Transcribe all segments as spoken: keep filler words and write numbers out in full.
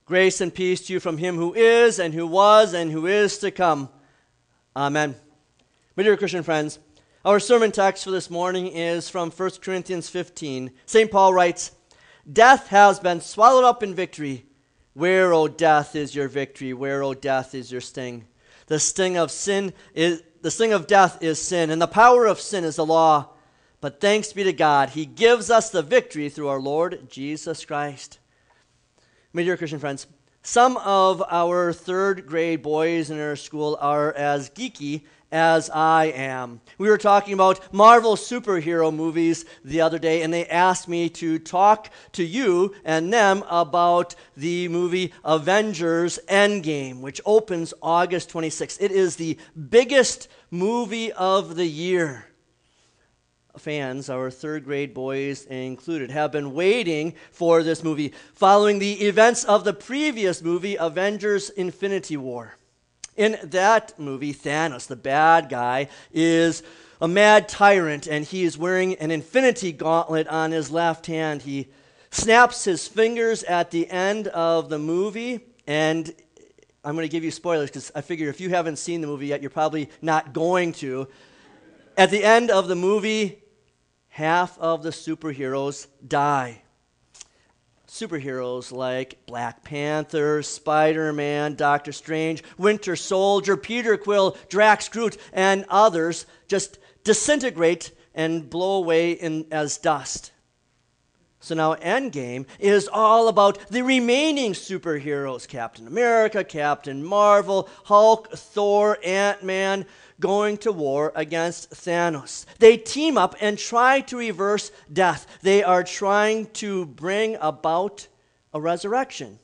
Grace and peace to you from him who is, and who was, and who is to come. Amen. My dear Christian friends, our sermon text for this morning is from First Corinthians fifteen. Saint Paul writes, "Death has been swallowed up in victory. Where, O death, is your victory? Where, O death, is your sting? The sting of sin is the sting of death is sin, and the power of sin is the law. But thanks be to God, he gives us the victory through our Lord Jesus Christ." My dear Christian friends, some of our third grade boys in our school are as geeky as I am. We were talking about Marvel superhero movies the other day, and they asked me to talk to you and them about the movie Avengers Endgame, which opens August twenty-sixth. It is the biggest movie of the year. Fans, our third grade boys included, have been waiting for this movie following the events of the previous movie, Avengers Infinity War. In that movie, Thanos, the bad guy, is a mad tyrant, and he is wearing an infinity gauntlet on his left hand. He snaps his fingers at the end of the movie, and I'm going to give you spoilers because I figure if you haven't seen the movie yet, you're probably not going to. At the end of the movie, half of the superheroes die. Superheroes like Black Panther, Spider-Man, Doctor Strange, Winter Soldier, Peter Quill, Drax Groot, and others just disintegrate and blow away in, as dust. So now Endgame is all about the remaining superheroes: Captain America, Captain Marvel, Hulk, Thor, Ant-Man, going to war against Thanos. They team up and try to reverse death. They are trying to bring about a resurrection.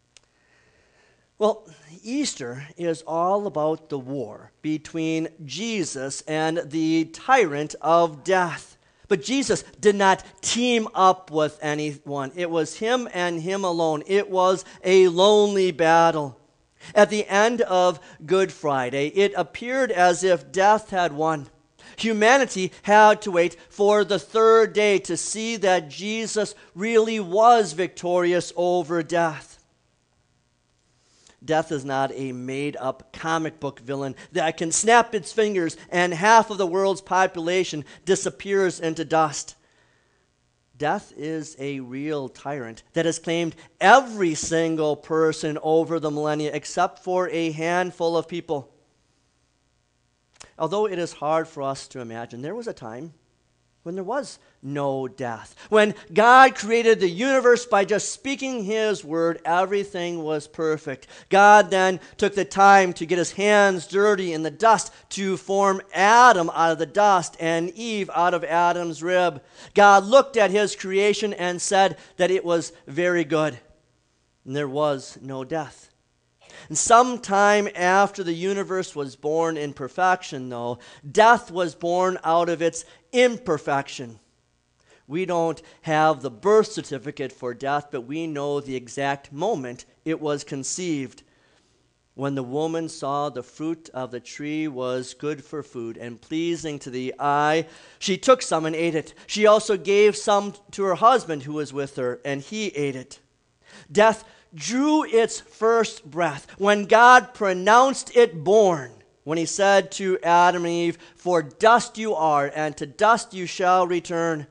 Well, Easter is all about the war between Jesus and the tyrant of death. But Jesus did not team up with anyone. It was him and him alone. It was a lonely battle. At the end of Good Friday, it appeared as if death had won. Humanity had to wait for the third day to see that Jesus really was victorious over death. Death is not a made-up comic book villain that can snap its fingers and half of the world's population disappears into dust. Death is a real tyrant that has claimed every single person over the millennia except for a handful of people. Although it is hard for us to imagine, there was a time when there was no death. When God created the universe by just speaking his word, everything was perfect. God then took the time to get his hands dirty in the dust to form Adam out of the dust and Eve out of Adam's rib. God looked at his creation and said that it was very good. And there was no death. And sometime after the universe was born in perfection, though, death was born out of its imperfection. We don't have the birth certificate for death, but we know the exact moment it was conceived. When the woman saw the fruit of the tree was good for food and pleasing to the eye, she took some and ate it. She also gave some to her husband who was with her, and he ate it. Death drew its first breath when God pronounced it born, when he said to Adam and Eve, "For dust you are, and to dust you shall return."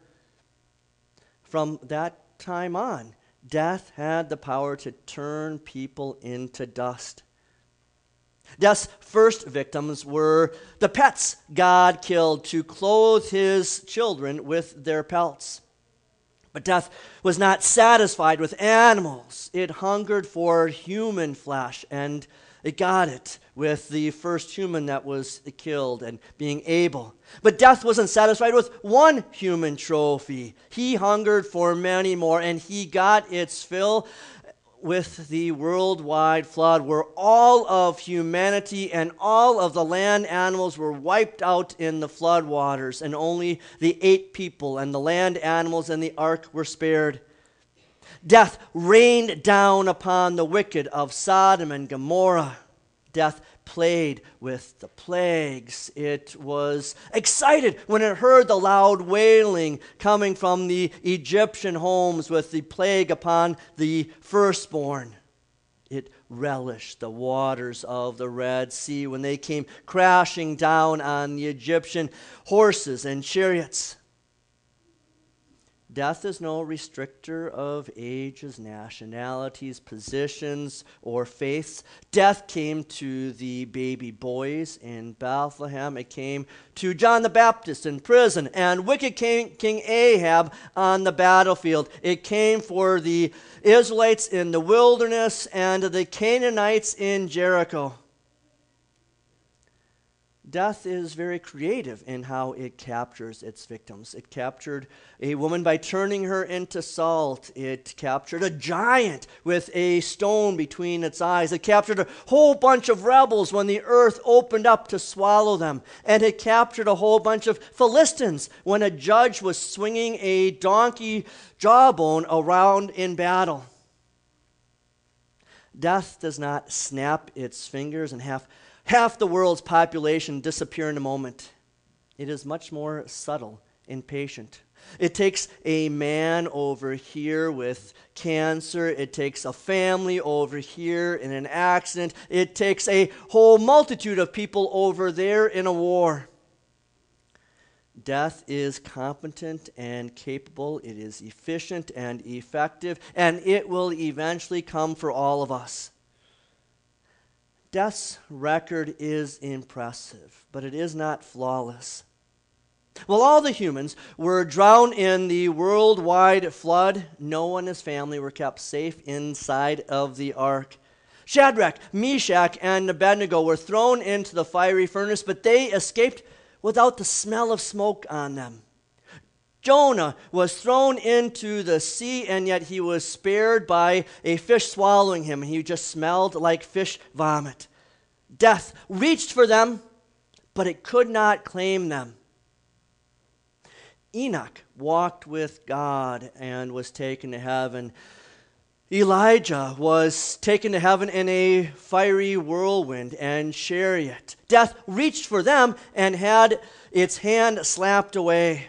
From that time on, death had the power to turn people into dust. Death's first victims were the pets God killed to clothe his children with their pelts. But death was not satisfied with animals. It hungered for human flesh, and it got it with the first human that was killed and being Abel. But death wasn't satisfied with one human trophy. He hungered for many more, and he got its fill with the worldwide flood, where all of humanity and all of the land animals were wiped out in the flood waters, and only the eight people and the land animals in the ark were spared. Death rained down upon the wicked of Sodom and Gomorrah. Death played with the plagues. It was excited when it heard the loud wailing coming from the Egyptian homes with the plague upon the firstborn. It relished the waters of the Red Sea when they came crashing down on the Egyptian horses and chariots. Death is no restrictor of ages, nationalities, positions, or faiths. Death came to the baby boys in Bethlehem. It came to John the Baptist in prison and wicked King, King Ahab on the battlefield. It came for the Israelites in the wilderness and the Canaanites in Jericho. Death is very creative in how it captures its victims. It captured a woman by turning her into salt. It captured a giant with a stone between its eyes. It captured a whole bunch of rebels when the earth opened up to swallow them. And it captured a whole bunch of Philistines when a judge was swinging a donkey jawbone around in battle. Death does not snap its fingers and have half the world's population disappear in a moment. It is much more subtle and patient. It takes a man over here with cancer. It takes a family over here in an accident. It takes a whole multitude of people over there in a war. Death is competent and capable. It is efficient and effective, and it will eventually come for all of us. Death's record is impressive, but it is not flawless. While all the humans were drowned in the worldwide flood, Noah and his family were kept safe inside of the ark. Shadrach, Meshach, and Abednego were thrown into the fiery furnace, but they escaped without the smell of smoke on them. Jonah was thrown into the sea, and yet he was spared by a fish swallowing him. He just smelled like fish vomit. Death reached for them, but it could not claim them. Enoch walked with God and was taken to heaven. Elijah was taken to heaven in a fiery whirlwind and chariot. Death reached for them and had its hand slapped away.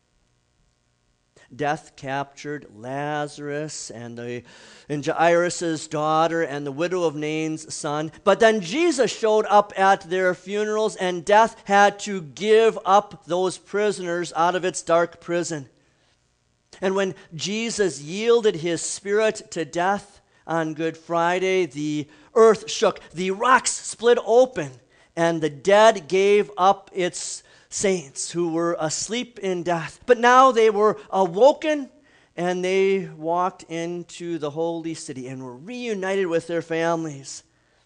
Death captured Lazarus and, the, and Jairus' daughter and the widow of Nain's son. But then Jesus showed up at their funerals, and death had to give up those prisoners out of its dark prison. And when Jesus yielded his spirit to death on Good Friday, the earth shook, the rocks split open, and the dead gave up its saints who were asleep in death. But now they were awoken, and they walked into the holy city and were reunited with their families.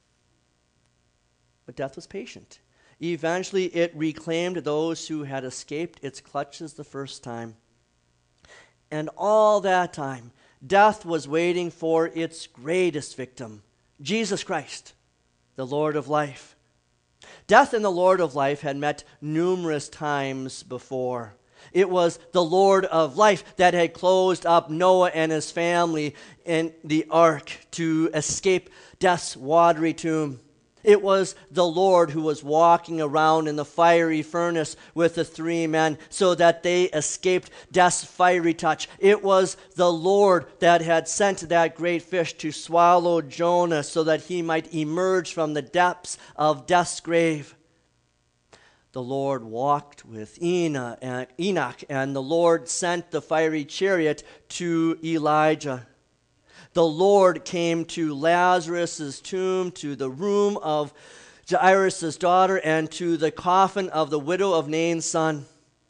But death was patient. Eventually, it reclaimed those who had escaped its clutches the first time. And all that time, death was waiting for its greatest victim, Jesus Christ, the Lord of life. Death and the Lord of life had met numerous times before. It was the Lord of life that had closed up Noah and his family in the ark to escape death's watery tomb. It was the Lord who was walking around in the fiery furnace with the three men so that they escaped death's fiery touch. It was the Lord that had sent that great fish to swallow Jonah so that he might emerge from the depths of death's grave. The Lord walked with Enoch, and the Lord sent the fiery chariot to Elijah. The Lord came to Lazarus' tomb, to the room of Jairus' daughter, and to the coffin of the widow of Nain's son.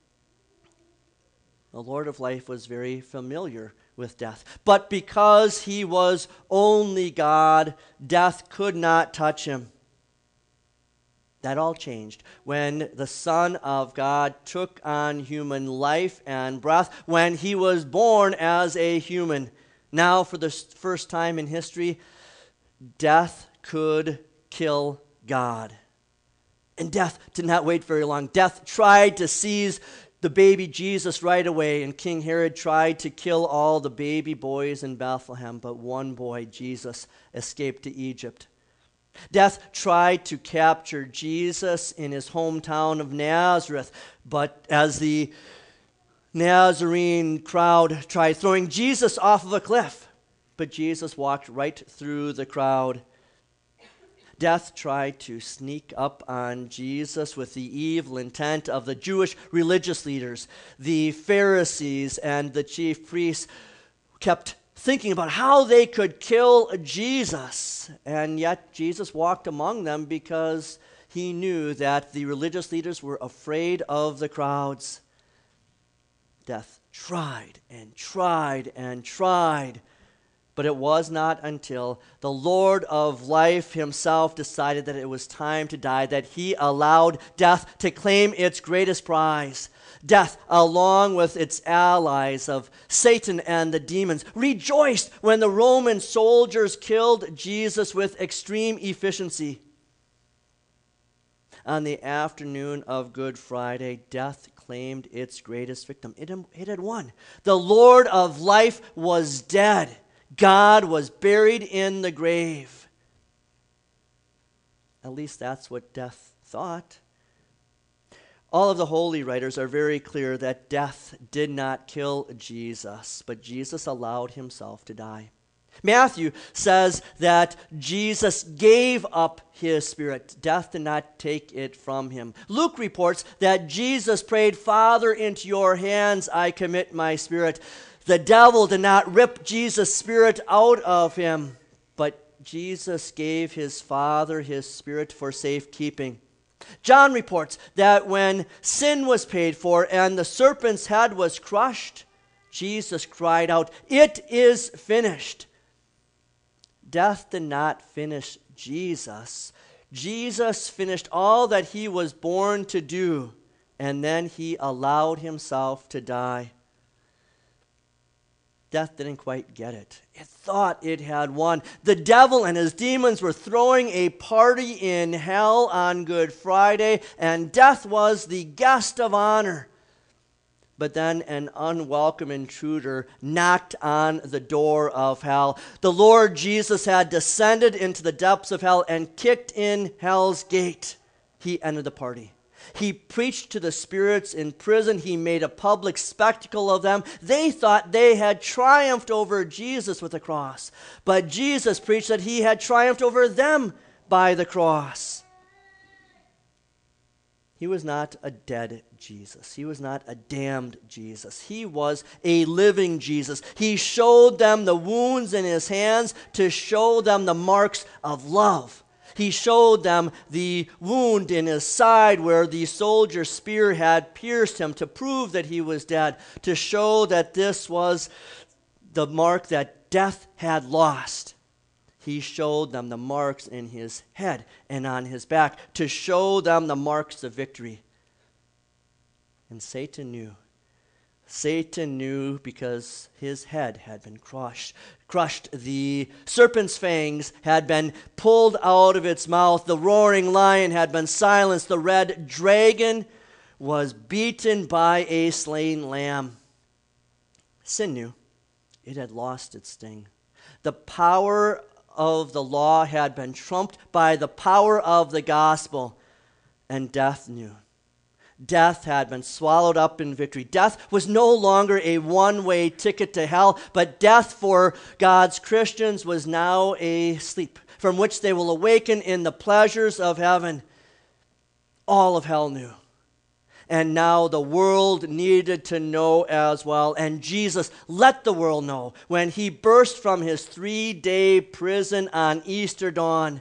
The Lord of life was very familiar with death. But because he was only God, death could not touch him. That all changed when the Son of God took on human life and breath, when he was born as a human. Now, for the first time in history, death could kill God. And death did not wait very long. Death tried to seize the baby Jesus right away, and King Herod tried to kill all the baby boys in Bethlehem, but one boy, Jesus, escaped to Egypt. Death tried to capture Jesus in his hometown of Nazareth, but as the Nazarene crowd tried throwing Jesus off of a cliff, but Jesus walked right through the crowd. Death tried to sneak up on Jesus with the evil intent of the Jewish religious leaders. The Pharisees and the chief priests kept thinking about how they could kill Jesus. And yet Jesus walked among them because he knew that the religious leaders were afraid of the crowds. Death tried and tried and tried. But it was not until the Lord of life himself decided that it was time to die that he allowed death to claim its greatest prize. Death, along with its allies of Satan and the demons, rejoiced when the Roman soldiers killed Jesus with extreme efficiency. On the afternoon of Good Friday, death claimed its greatest victim. It, it had won. The Lord of life was dead. God was buried in the grave. At least that's what death thought. All of the holy writers are very clear that death did not kill Jesus, but Jesus allowed himself to die. Matthew says that Jesus gave up his spirit. Death did not take it from him. Luke reports that Jesus prayed, "Father, into your hands I commit my spirit." The devil did not rip Jesus' spirit out of him, but Jesus gave his Father his spirit for safekeeping. John reports that when sin was paid for and the serpent's head was crushed, Jesus cried out, "It is finished." Death did not finish Jesus. Jesus finished all that he was born to do, and then he allowed himself to die. Death didn't quite get it. It thought it had won. The devil and his demons were throwing a party in hell on Good Friday, and death was the guest of honor. But then an unwelcome intruder knocked on the door of hell. The Lord Jesus had descended into the depths of hell and kicked in hell's gate. He entered the party. He preached to the spirits in prison. He made a public spectacle of them. They thought they had triumphed over Jesus with the cross. But Jesus preached that he had triumphed over them by the cross. He was not a dead Jesus. He was not a damned Jesus. He was a living Jesus. He showed them the wounds in his hands to show them the marks of love. He showed them the wound in his side where the soldier's spear had pierced him to prove that he was dead, to show that this was the mark that death had lost. He showed them the marks in his head and on his back to show them the marks of victory. And Satan knew. Satan knew because his head had been crushed. Crushed. The serpent's fangs had been pulled out of its mouth. The roaring lion had been silenced. The red dragon was beaten by a slain lamb. Sin knew. It had lost its sting. The power of the law had been trumped by the power of the gospel, and death knew. Death had been swallowed up in victory. Death was no longer a one-way ticket to hell, but death for God's Christians was now a sleep from which they will awaken in the pleasures of heaven. All of hell knew. And now the world needed to know as well. And Jesus let the world know when he burst from his three-day prison on Easter dawn.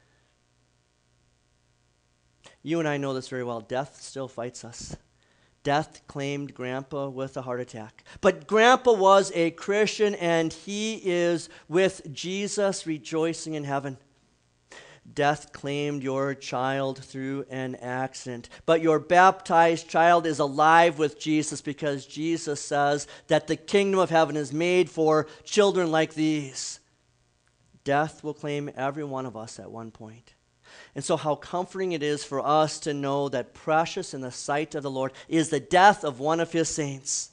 You and I know this very well. Death still fights us. Death claimed Grandpa with a heart attack. But Grandpa was a Christian, and he is with Jesus rejoicing in heaven. Death claimed your child through an accident. But your baptized child is alive with Jesus because Jesus says that the kingdom of heaven is made for children like these. Death will claim every one of us at one point. And so how comforting it is for us to know that precious in the sight of the Lord is the death of one of his saints.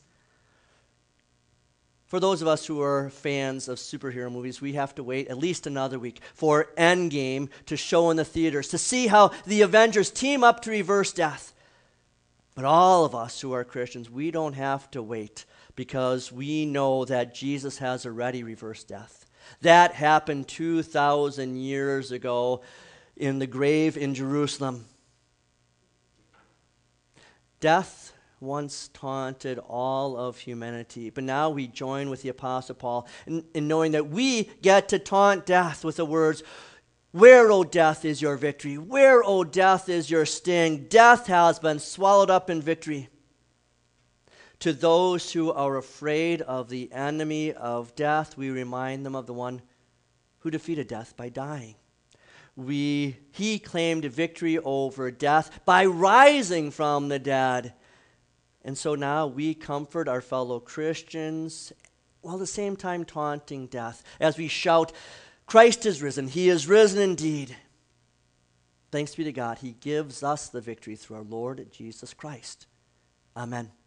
For those of us who are fans of superhero movies, we have to wait at least another week for Endgame to show in the theaters, to see how the Avengers team up to reverse death. But all of us who are Christians, we don't have to wait because we know that Jesus has already reversed death. That happened two thousand years ago in the grave in Jerusalem. Death once taunted all of humanity, but now we join with the Apostle Paul in, in knowing that we get to taunt death with the words, "Where, O death, is your victory? Where, O death, is your sting? Death has been swallowed up in victory." To those who are afraid of the enemy of death, we remind them of the one who defeated death by dying. We, he claimed victory over death by rising from the dead. And so now we comfort our fellow Christians while at the same time taunting death as we shout, "Christ is risen. He is risen indeed." Thanks be to God. He gives us the victory through our Lord Jesus Christ. Amen.